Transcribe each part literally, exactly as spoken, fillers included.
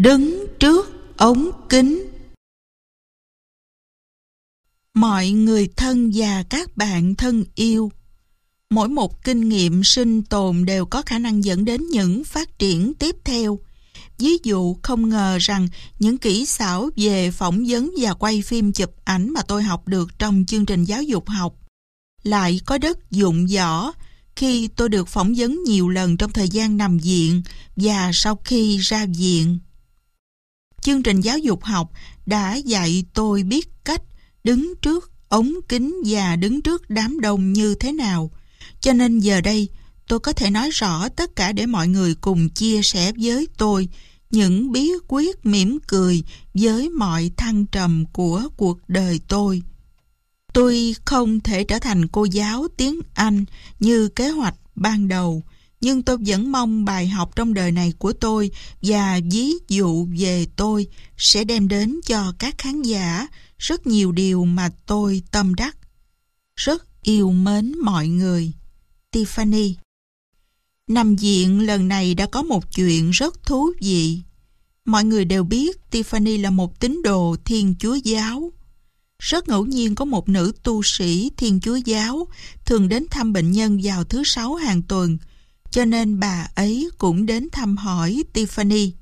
Đứng trước ống kính. Mọi người thân và các bạn thân yêu, mỗi một kinh nghiệm sinh tồn đều có khả năng dẫn đến những phát triển tiếp theo. Ví dụ, không ngờ rằng những kỹ xảo về phỏng vấn và quay phim chụp ảnh mà tôi học được trong chương trình giáo dục học lại có đất dụng võ khi tôi được phỏng vấn nhiều lần trong thời gian nằm viện và sau khi ra viện. Chương trình giáo dục học đã dạy tôi biết cách đứng trước ống kính và đứng trước đám đông như thế nào. Cho nên giờ đây, tôi có thể nói rõ tất cả để mọi người cùng chia sẻ với tôi những bí quyết mỉm cười với mọi thăng trầm của cuộc đời tôi. Tôi không thể trở thành cô giáo tiếng Anh như kế hoạch ban đầu, nhưng tôi vẫn mong bài học trong đời này của tôi và ví dụ về tôi sẽ đem đến cho các khán giả rất nhiều điều mà tôi tâm đắc. Rất yêu mến mọi người. Tiffany. Nằm viện lần này đã có một chuyện rất thú vị. Mọi người đều biết Tiffany là một tín đồ Thiên Chúa giáo. Rất ngẫu nhiên có một nữ tu sĩ Thiên Chúa giáo thường đến thăm bệnh nhân vào thứ sáu hàng tuần, cho nên bà ấy cũng đến thăm hỏi Tiffany.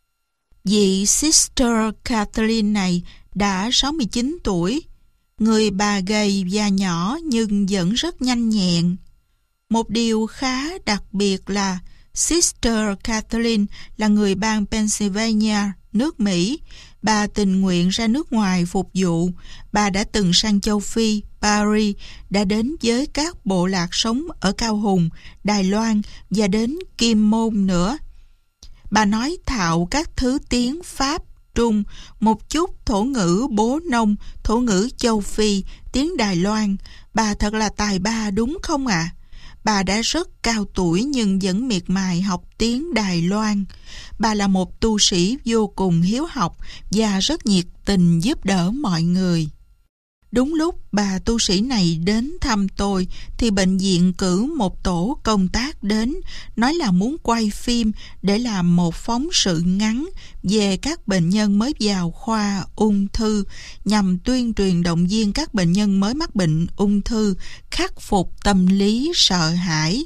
Vị Sister Kathleen này đã sáu mươi chín tuổi, người bà gầy và nhỏ nhưng vẫn rất nhanh nhẹn. Một điều khá đặc biệt là Sister Kathleen là người bang Pennsylvania, nước Mỹ. Bà tình nguyện ra nước ngoài phục vụ. Bà đã từng sang châu Phi, Paris, đã đến với các bộ lạc sống ở Cao Hùng, Đài Loan và đến Kim Môn nữa. Bà nói thạo các thứ tiếng Pháp, Trung, một chút thổ ngữ bố nông, thổ ngữ châu Phi, tiếng Đài Loan. Bà thật là tài ba đúng không ạ? À? Bà đã rất cao tuổi nhưng vẫn miệt mài học tiếng Đài Loan. Bà là một tu sĩ vô cùng hiếu học và rất nhiệt tình giúp đỡ mọi người. Đúng lúc bà tu sĩ này đến thăm tôi thì bệnh viện cử một tổ công tác đến, nói là muốn quay phim để làm một phóng sự ngắn về các bệnh nhân mới vào khoa ung thư nhằm tuyên truyền động viên các bệnh nhân mới mắc bệnh ung thư khắc phục tâm lý sợ hãi.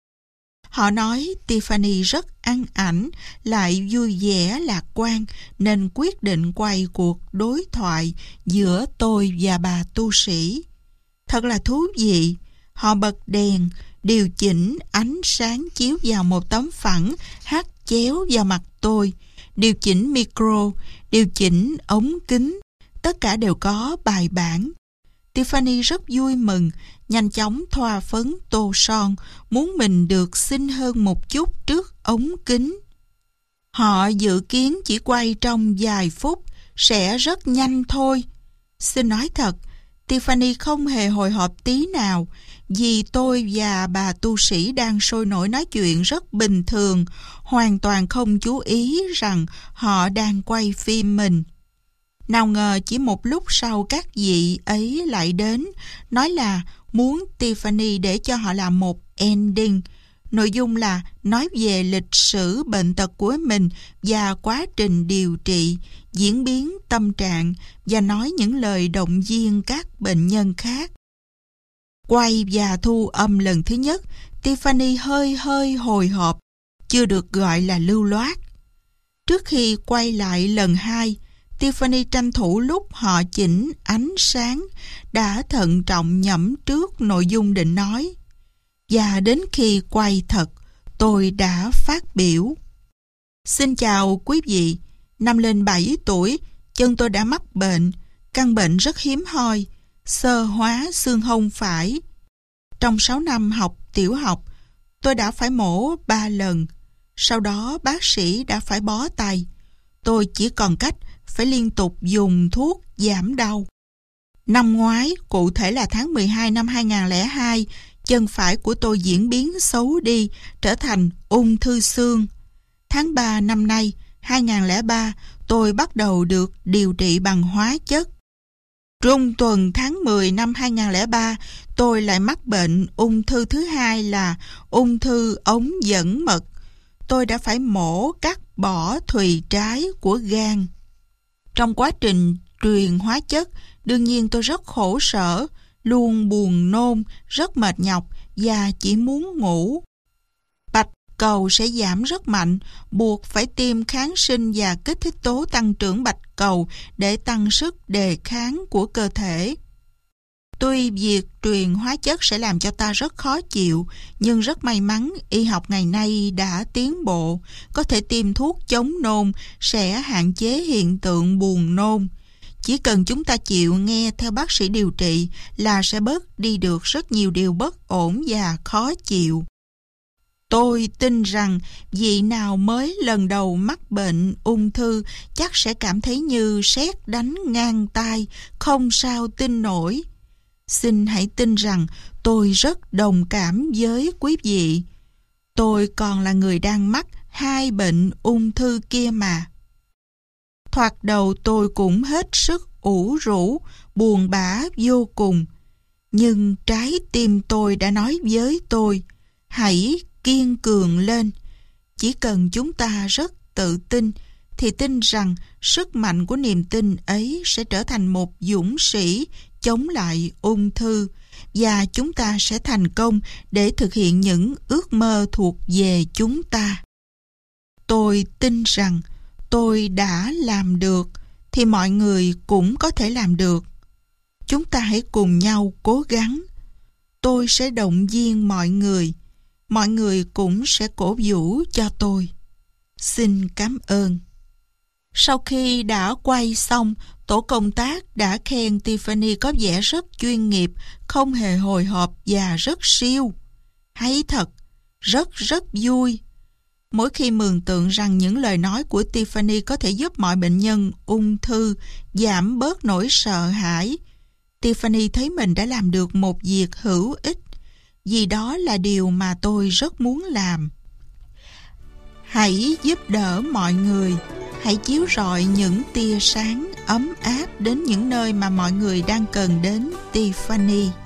Họ nói Tiffany rất ăn ảnh, lại vui vẻ lạc quan nên quyết định quay cuộc đối thoại giữa tôi và bà tu sĩ. Thật là thú vị. Họ bật đèn, điều chỉnh ánh sáng chiếu vào một tấm phẳng hắt chéo vào mặt tôi, điều chỉnh micro, điều chỉnh ống kính. Tất cả đều có bài bản. Tiffany rất vui mừng, nhanh chóng thoa phấn tô son, muốn mình được xinh hơn một chút trước ống kính. Họ dự kiến chỉ quay trong vài phút, sẽ rất nhanh thôi. Xin nói thật, Tiffany không hề hồi hộp tí nào, vì tôi và bà tu sĩ đang sôi nổi nói chuyện rất bình thường, hoàn toàn không chú ý rằng họ đang quay phim mình. Nào ngờ chỉ một lúc sau các vị ấy lại đến, nói là muốn Tiffany để cho họ làm một ending. Nội dung là nói về lịch sử bệnh tật của mình và quá trình điều trị, diễn biến tâm trạng và nói những lời động viên các bệnh nhân khác. Quay và thu âm lần thứ nhất, Tiffany hơi hơi hồi hộp, chưa được gọi là lưu loát. Trước khi quay lại lần hai, Tiffany tranh thủ lúc họ chỉnh ánh sáng, đã thận trọng nhẩm trước nội dung định nói. Và đến khi quay thật, tôi đã phát biểu. Xin chào quý vị, năm lên bảy tuổi, chân tôi đã mắc bệnh, căn bệnh rất hiếm hoi, xơ hóa xương hông phải. Trong sáu năm học tiểu học, tôi đã phải mổ ba lần, sau đó bác sĩ đã phải bó tay. Tôi chỉ còn cách phải liên tục dùng thuốc giảm đau. Năm ngoái, cụ thể là tháng mười hai năm hai nghìn không trăm lẻ hai, chân phải của tôi diễn biến xấu đi, trở thành ung thư xương. Tháng ba năm nay, hai nghìn không trăm lẻ ba, tôi bắt đầu được điều trị bằng hóa chất. Trung tuần tháng mười năm hai nghìn không trăm lẻ ba, tôi lại mắc bệnh ung thư thứ hai là ung thư ống dẫn mật. tôi đã phải mổ cắt bỏ thùy trái của gan. Trong quá trình truyền hóa chất, đương nhiên tôi rất khổ sở, luôn buồn nôn, rất mệt nhọc và chỉ muốn ngủ. Bạch cầu sẽ giảm rất mạnh, buộc phải tiêm kháng sinh và kích thích tố tăng trưởng bạch cầu để tăng sức đề kháng của cơ thể. Tuy việc truyền hóa chất sẽ làm cho ta rất khó chịu, nhưng rất may mắn y học ngày nay đã tiến bộ, có thể tiêm thuốc chống nôn sẽ hạn chế hiện tượng buồn nôn. Chỉ cần chúng ta chịu nghe theo bác sĩ điều trị là sẽ bớt đi được rất nhiều điều bất ổn và khó chịu. Tôi tin rằng vị nào mới lần đầu mắc bệnh ung thư chắc sẽ cảm thấy như sét đánh ngang tai, không sao tin nổi. Xin hãy tin rằng tôi rất đồng cảm với quý vị. Tôi còn là người đang mắc hai bệnh ung thư kia mà. Thoạt đầu tôi cũng hết sức ủ rũ, buồn bã vô cùng. Nhưng trái tim tôi đã nói với tôi, hãy kiên cường lên. Chỉ cần chúng ta rất tự tin, thì tin rằng sức mạnh của niềm tin ấy sẽ trở thành một dũng sĩ chống lại ung thư, và chúng ta sẽ thành công để thực hiện những ước mơ thuộc về chúng ta. Tôi tin rằng tôi đã làm được, thì mọi người cũng có thể làm được. Chúng ta hãy cùng nhau cố gắng. Tôi sẽ động viên mọi người. Mọi người cũng sẽ cổ vũ cho tôi. Xin cảm ơn. Sau khi đã quay xong, tổ công tác đã khen Tiffany có vẻ rất chuyên nghiệp, không hề hồi hộp và rất siêu. Hay thật, rất rất vui. Mỗi khi mường tượng rằng những lời nói của Tiffany có thể giúp mọi bệnh nhân ung thư giảm bớt nỗi sợ hãi, Tiffany thấy mình đã làm được một việc hữu ích, vì đó là điều mà tôi rất muốn làm. Hãy giúp đỡ mọi người, hãy chiếu rọi những tia sáng ấm áp đến những nơi mà mọi người đang cần đến Tiffany.